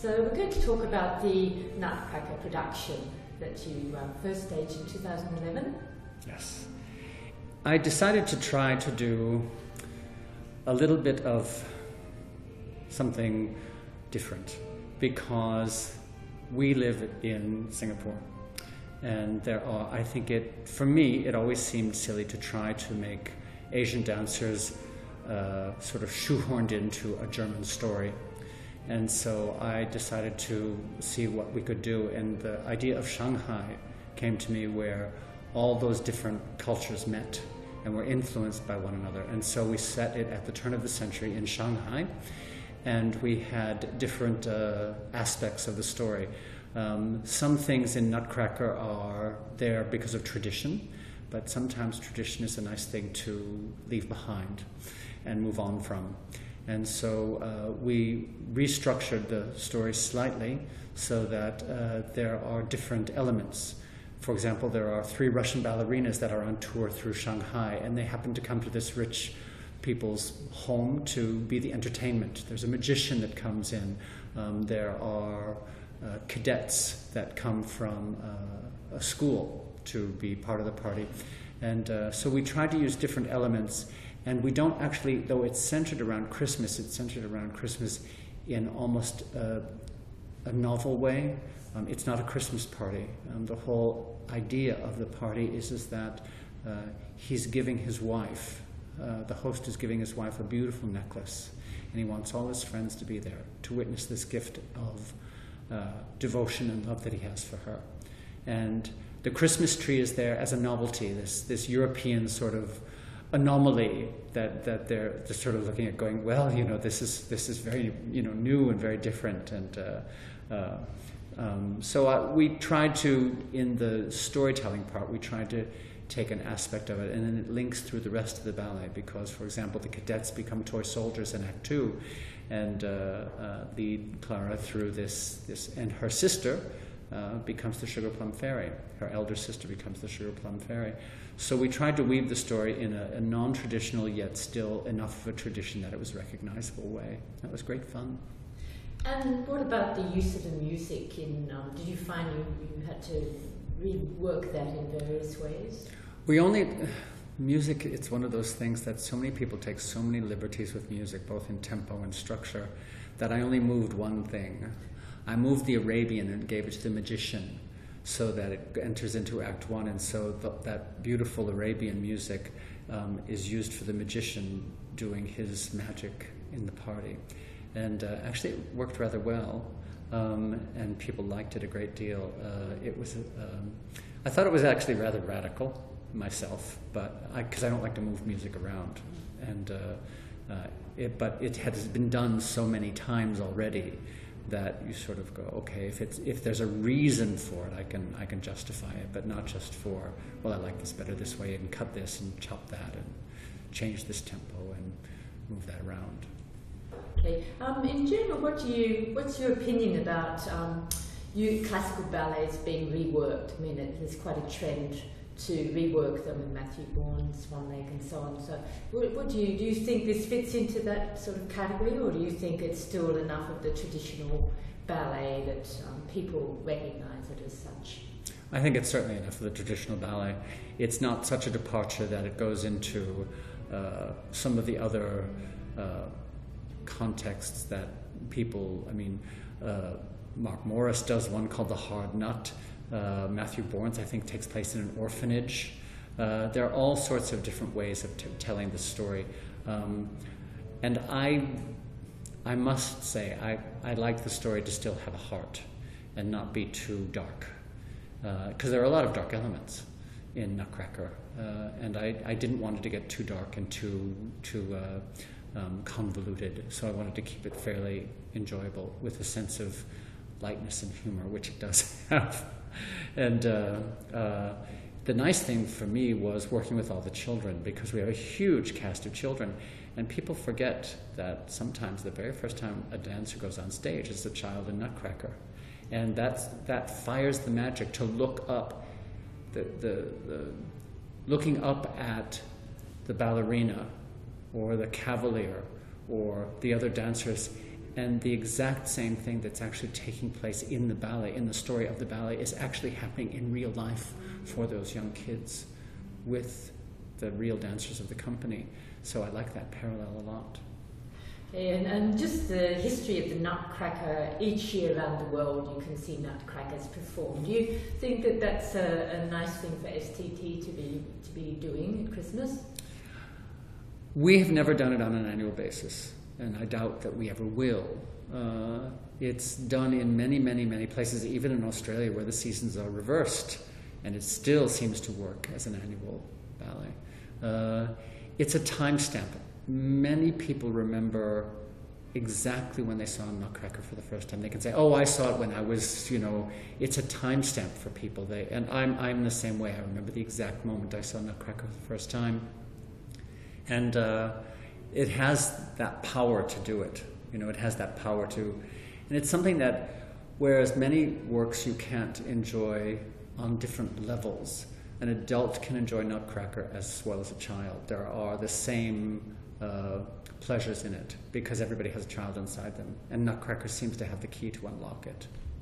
So we're going to talk about the Nutcracker production that you first staged in 2011. Yes. I decided to try to do a little bit of something different because we live in Singapore. And there are, I think for me, it always seemed silly to try to make Asian dancers sort of shoehorned into a German story. And so I decided to see what we could do. And the idea of Shanghai came to me, where all those different cultures met and were influenced by one another. And so we set it at the turn of the century in Shanghai. And we had different aspects of the story. Some things in Nutcracker are there because of tradition, but sometimes tradition is a nice thing to leave behind and move on from. And so we restructured the story slightly so that there are different elements. For example, there are 3 Russian ballerinas that are on tour through Shanghai, and they happen to come to this rich people's home to be the entertainment. There's a magician that comes in. There are cadets that come from a school to be part of the party. And so we tried to use different elements. And we don't actually, though it's centered around Christmas, it's centered around Christmas in almost a novel way. It's not a Christmas party. The whole idea of the party is that he's giving his wife, the host is giving his wife a beautiful necklace, and he wants all his friends to be there to witness this gift of devotion and love that he has for her. And the Christmas tree is there as a novelty, this European sort of anomaly that they're sort of looking at, going, well, this is very new and very different. And so we tried to, in the storytelling part, we tried to take an aspect of it, and then it links through the rest of the ballet, because, for example, the cadets become toy soldiers in Act 2, and lead Clara through this, and her sister becomes the Sugar Plum Fairy. Her elder sister becomes the Sugar Plum Fairy. So we tried to weave the story in a non-traditional, yet still enough of a tradition that it was a recognizable way. That was great fun. And what about the use of the music? Did you find you had to rework that in various ways? Music, it's one of those things that so many people take so many liberties with music, both in tempo and structure, that I only moved one thing. I moved the Arabian and gave it to the magician so that it enters into Act 1, and so that beautiful Arabian music is used for the magician doing his magic in the party. And actually it worked rather well, and people liked it a great deal. I thought it was actually rather radical myself, but because I don't like to move music around, and but it has been done so many times already that you sort of go, okay, if there's a reason for it, I can justify it, but not just for, well, I like this better this way, and cut this and chop that and change this tempo and move that around. Okay. In general, what's your opinion about classical ballets being reworked? I mean, there's quite a trend to rework them with Matthew Bourne, Swan Lake, and so on. So, do you think this fits into that sort of category, or do you think it's still enough of the traditional ballet that people recognise it as such? I think it's certainly enough of the traditional ballet. It's not such a departure that it goes into some of the other contexts that people, Mark Morris does one called The Hard Nut. Matthew Bourne's, I think, takes place in an orphanage. There are all sorts of different ways of telling the story. And I must say, I like the story to still have a heart and not be too dark. Because there are a lot of dark elements in Nutcracker. And I didn't want it to get too dark and too convoluted. So I wanted to keep it fairly enjoyable with a sense of lightness and humor, which it does have. And the nice thing for me was working with all the children, because we have a huge cast of children, and people forget that sometimes the very first time a dancer goes on stage is a child in Nutcracker, and that fires the magic to look up, looking up at the ballerina or the cavalier or the other dancers And the exact same thing that's actually taking place in the ballet, in the story of the ballet, is actually happening in real life for those young kids with the real dancers of the company. So I like that parallel a lot. And just the history of the Nutcracker, each year around the world you can see Nutcrackers perform. Do you think that that's a nice thing for STT to be doing at Christmas? We have never done it on an annual basis, and I doubt that we ever will. It's done in many, many, many places, even in Australia where the seasons are reversed, and it still seems to work as an annual ballet. It's a timestamp. Many people remember exactly when they saw Nutcracker for the first time. They can say, "Oh, I saw it when I was," it's a timestamp for people. And I'm the same way. I remember the exact moment I saw Nutcracker for the first time. And it has that power to do it. It has that power to, and it's something that, whereas many works you can't enjoy on different levels, an adult can enjoy Nutcracker as well as a child. There are the same pleasures in it because everybody has a child inside them, and Nutcracker seems to have the key to unlock it.